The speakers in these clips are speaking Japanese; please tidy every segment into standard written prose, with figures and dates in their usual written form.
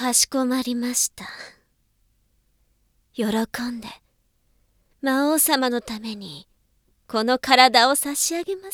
かしこまりました。喜んで魔王様のためにこの体を差し上げます。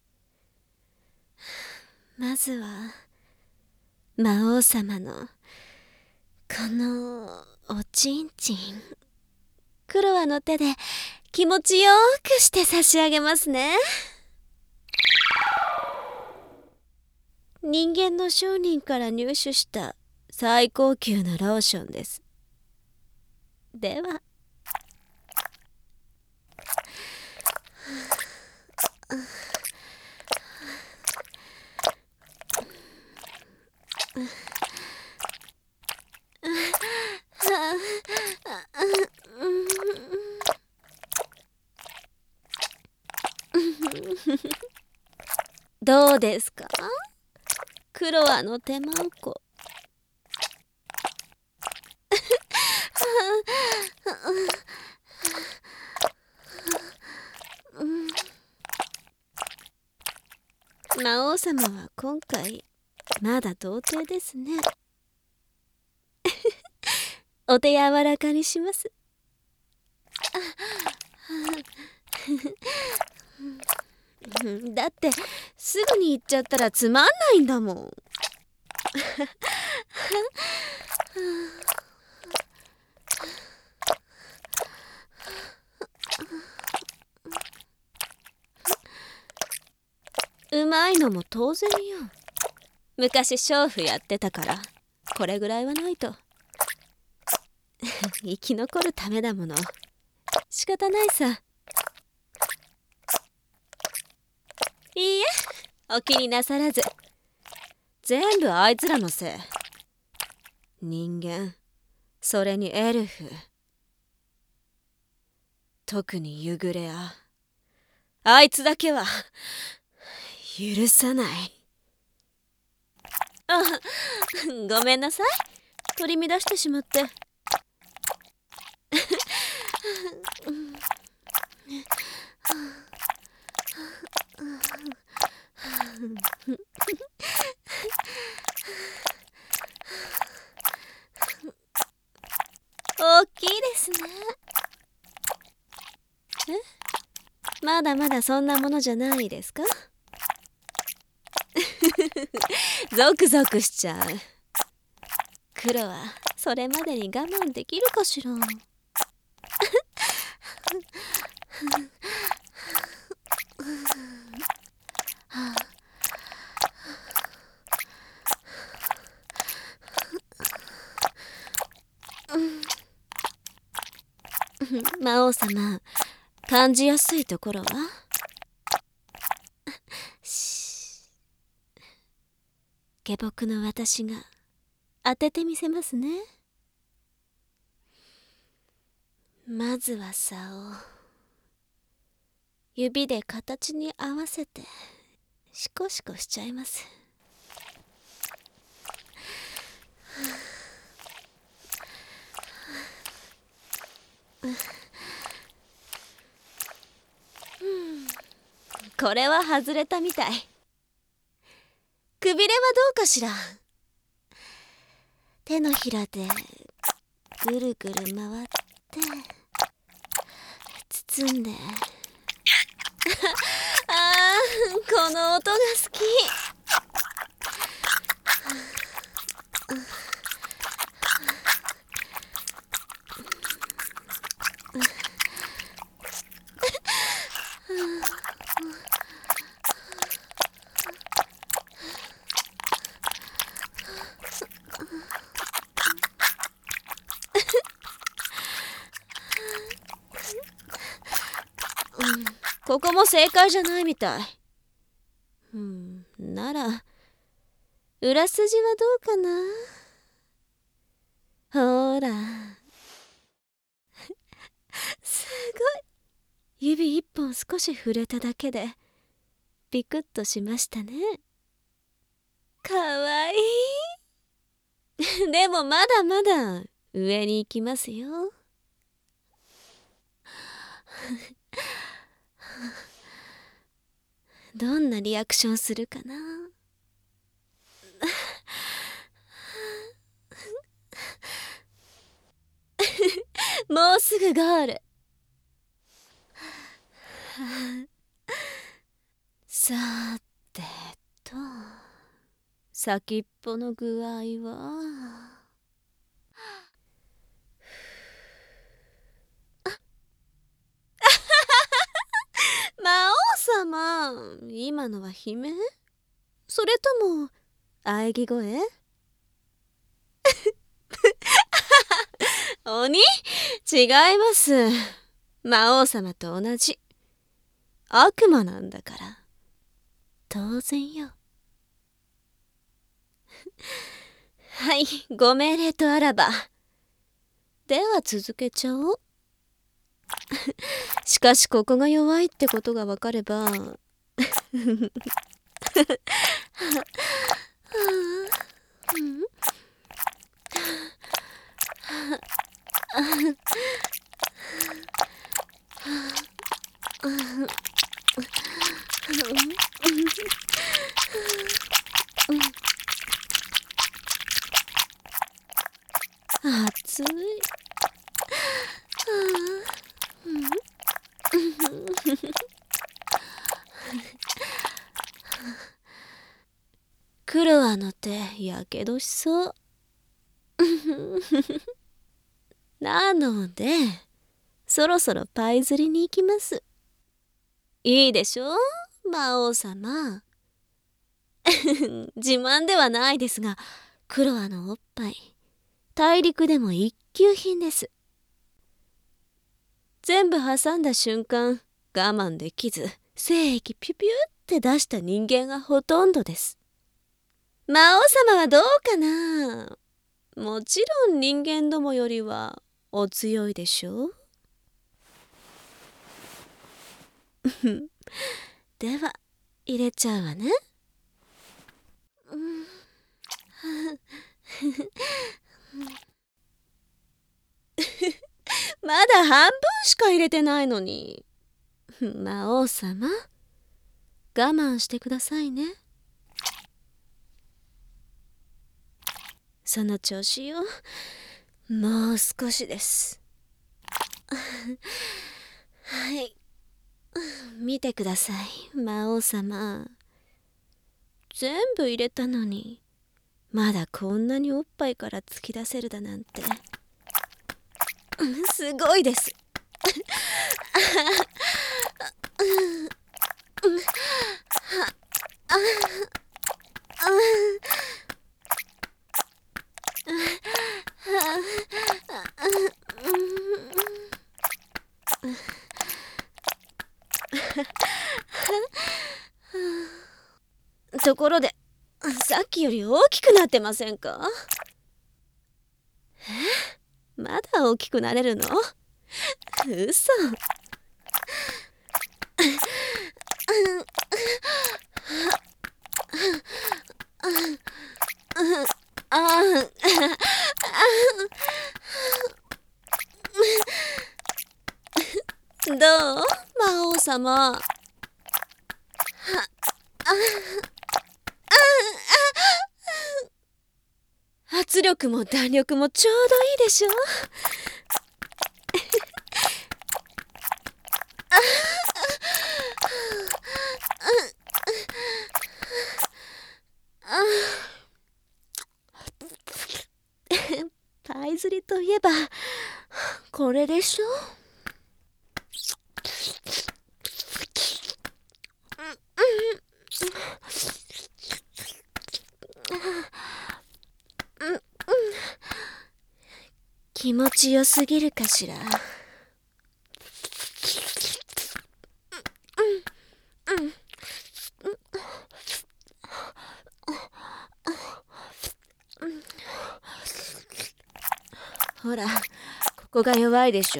まずは魔王様のこのおちんちん、クロアの手で気持ちよくして差し上げますね。人間の商人から入手した最高級のローションです。ではどうですか、クロアの手まんこ。魔王様は今回まだ童貞ですね。お手柔らかにします。だってすぐに行っちゃったらつまんないんだもん。うまいのも当然よ。昔娼婦やってたからこれぐらいはないと。生き残るためだもの。仕方ないさ。いいえ、お気になさらず。全部あいつらのせい。人間、それにエルフ、特にユグレア、あいつだけは許さない。あ、ごめんなさい、取り乱してしまって。大きいですね。まだまだそんなものじゃないですか？ゾクゾクしちゃう。黒はそれまでに我慢できるかしら。魔王様、感じやすいところは？下僕の私が当ててみせますね。まずは竿を指で形に合わせてシコシコしちゃいます。これは外れたみたい。くびれはどうかしら。手のひらでぐるぐる回って包んであー、この音が好き。ここも正解じゃないみたい。なら裏筋はどうかな。ほらすごい、指一本少し触れただけでビクッとしましたね。かわいい。でもまだまだ上に行きますよ。どんなリアクションするかな。 すぐゴール。さてと、先っぽの具合は。魔王様、今のは悲鳴？それとも喘ぎ声？鬼？違います。魔王様と同じ悪魔なんだから。当然よ。はい、ご命令とあらば。では続けちゃおう。しかしここが弱いってことがわかれば熱い。クロアの手やけどしそう。なのでそろそろパイ釣りに行きます。いいでしょ魔王様。自慢ではないですが、クロアのおっぱい大陸でも一級品です。全部挟んだ瞬間我慢できず精液ピュピュって出した人間がほとんどです。魔王様はどうかな？もちろん人間どもよりはお強いでしょう。では入れちゃうわね。まだ半分しか入れてないのに。魔王様、我慢してくださいね。その調子よ。もう少しです。はい。見てください、魔王様。全部入れたのに、まだこんなにおっぱいから突き出せるだなんて。すごいです。ところで、さっきより大きくなってませんか？まだ大きくなれるの？嘘。どう？魔王様。圧力も弾力もちょうどいいでしょ。パイ釣りといえばこれでしょ。気持ちよすぎるかしら。ほら、ここが弱いでしょ。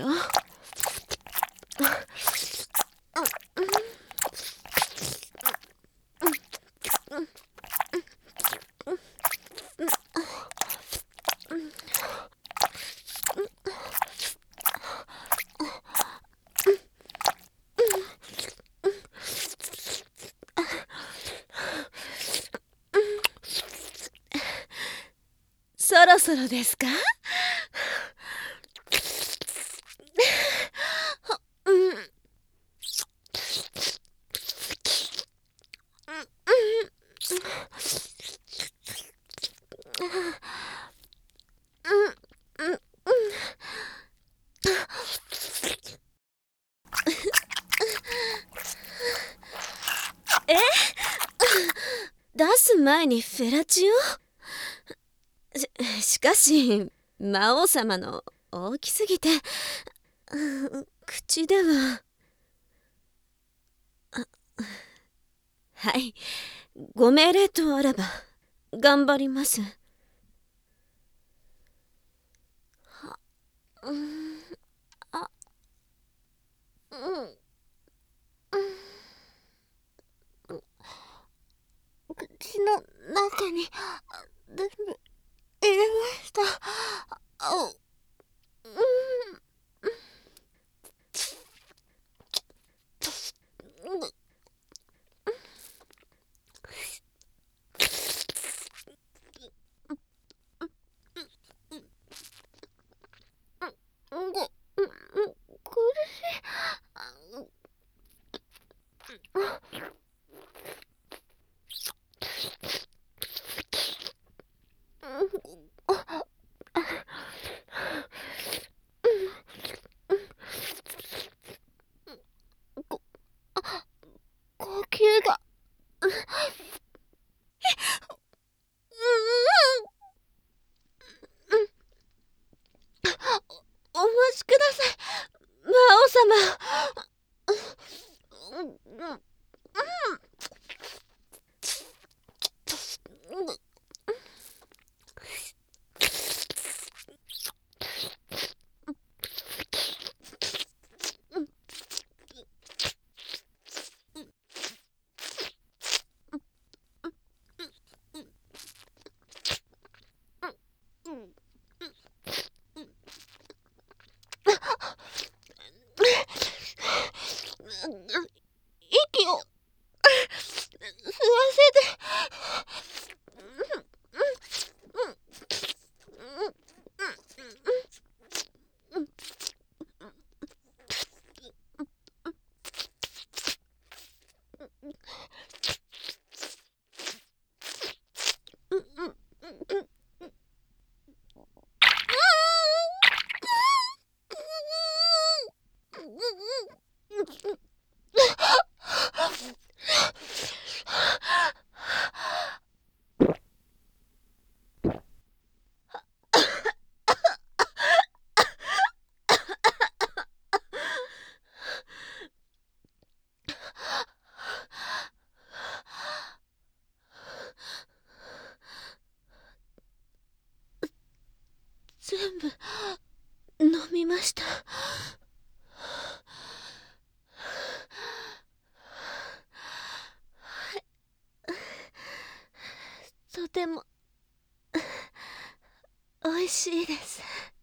そろそろですか？ え出す前にフェラチオ？しかし魔王様の大きすぎて口では。はい、ご命令とあらば頑張ります。うん、あ、うん、うん、口の中に全部入れました。あ、うん、苦しい。呼吸が。お待ちください、魔王様。息を吸わせて。全部飲みました。とても美味しいです。